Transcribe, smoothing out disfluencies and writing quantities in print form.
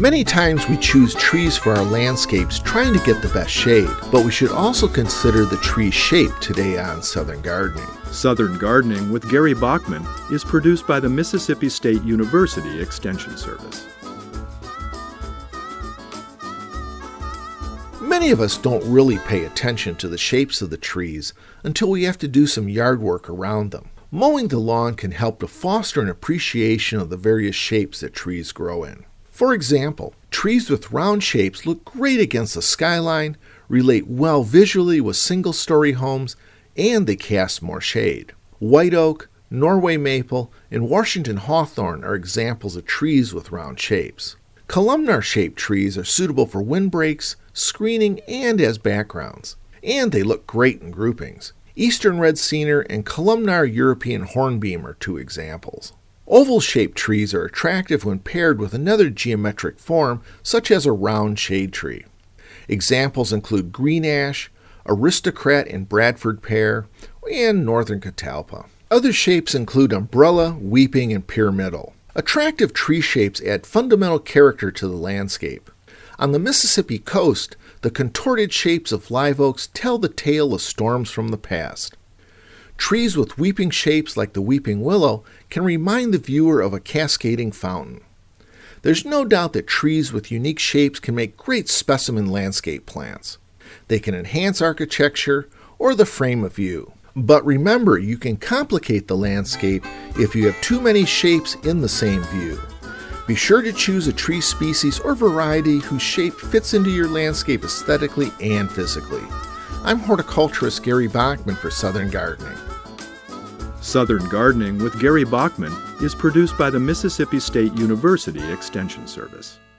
Many times we choose trees for our landscapes trying to get the best shade, but we should also consider the tree shape today on Southern Gardening. Southern Gardening with Gary Bachman is produced by the Mississippi State University Extension Service. Many of us don't really pay attention to the shapes of the trees until we have to do some yard work around them. Mowing the lawn can help to foster an appreciation of the various shapes that trees grow in. For example, trees with round shapes look great against the skyline, relate well visually with single-story homes, and they cast more shade. White oak, Norway maple, and Washington hawthorn are examples of trees with round shapes. Columnar-shaped trees are suitable for windbreaks, screening, and as backgrounds, and they look great in groupings. Eastern red cedar and columnar European hornbeam are two examples. Oval-shaped trees are attractive when paired with another geometric form, such as a round shade tree. Examples include green ash, aristocrat and Bradford pear, and northern catalpa. Other shapes include umbrella, weeping, and pyramidal. Attractive tree shapes add fundamental character to the landscape. On the Mississippi coast, the contorted shapes of live oaks tell the tale of storms from the past. Trees with weeping shapes like the weeping willow can remind the viewer of a cascading fountain. There's no doubt that trees with unique shapes can make great specimen landscape plants. They can enhance architecture or the frame of view. But remember, you can complicate the landscape if you have too many shapes in the same view. Be sure to choose a tree species or variety whose shape fits into your landscape aesthetically and physically. I'm horticulturist Gary Bachman for Southern Gardening. Southern Gardening with Gary Bachman is produced by the Mississippi State University Extension Service.